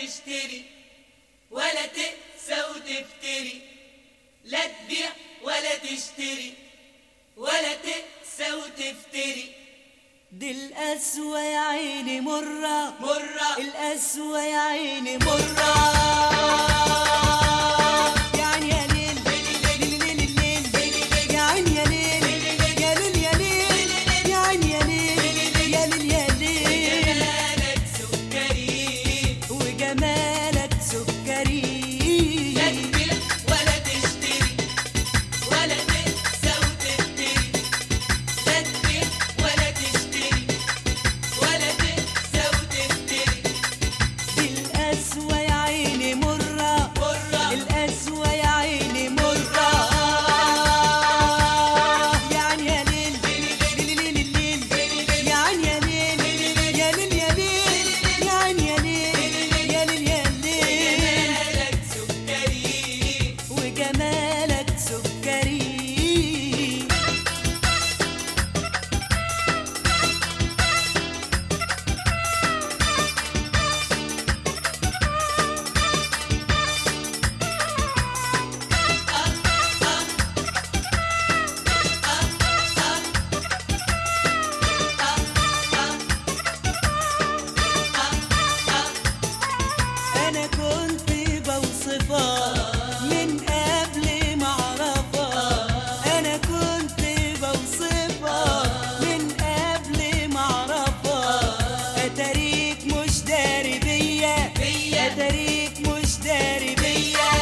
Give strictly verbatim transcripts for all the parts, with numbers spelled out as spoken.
تشتري ولا تقسى وتفتري، لا تبيع ولا تشتري ولا تقسى وتفتري. دي القسوة يا عيني مرة مرة، القسوة يا عيني مرة. يعني يا ليل ليل ليل ليل، يا عيني يا ليل يا ليل يا ليل، يا عيني يا ليل يا ليل يا ليل. وجمالك سكري وجمالك سكري، لا تبيع ولا تشتري ولا تقسى وتفتري، لا تبيع ولا تشتري ولا تقسى وتفتري. دي القسوة يا عيني مرة مرة، القسوة يا عيني مرة. يعني يا ليل ليل ليل ليل، يا عيني يا ليل يا ليل يا ليل، يا عيني يا ليل يا ليل يا ليل. وجمالك سكري وجمالك سكري. أنا كنت بوصفها من قبل ما أعرفها، أنا كنت بوصفها من قبل ما أعرفها. أتاريك مش داري بيا، بيا. أتاريك مش داري بيا.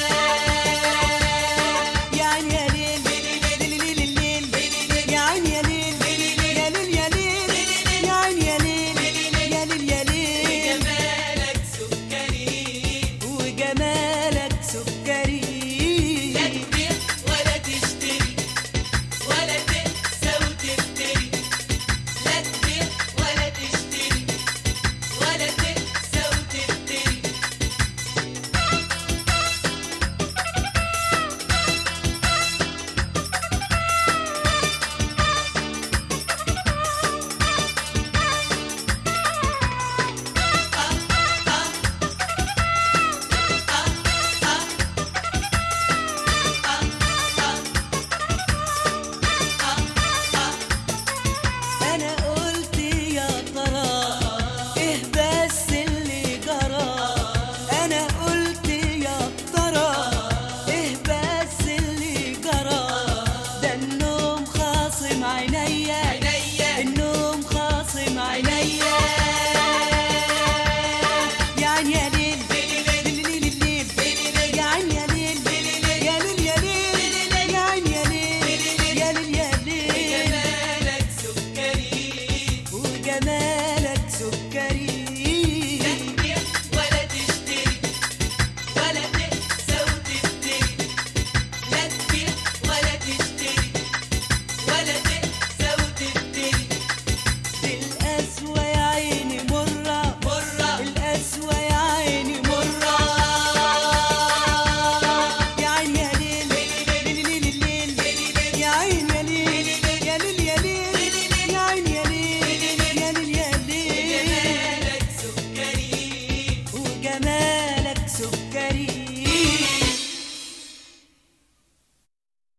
يعني يا ليل ليل ليل ليل، يا عيني يا ليل يا ليل يا ليل، يا عيني يا ليل يا ليل يا ليل. وجمالك سكري وجمالك سكري. لا تبيع ولا تشتري ولا تقسى وتفتري، لا تبيع ولا تشتري ولا تقسى وتفتري. أنا قلت يا ترى إيه بس اللي جرى، أنا قلت يا ترى إيه بس اللي جرى. ده النوم خاصم عينيا، عينيا. النوم خاصم عينيا. يعني يا ليل ليل ليل ليل، يا عيني يا ليل يا ليل يا ليل، يا عيني يا ليل يا ليل يا ليل. وجمالك سكري وجمالك سكري. لا تبيع ولا تشتري ولا تقسى وتفتري، لا تبيع ولا تشتري ولا تقسى وتفتري. القسوة يا عيني مرة مرة، القسوة يا عيني مرة. يا عيني يا ليل ليل ليل ليل، يا عيني يا ليل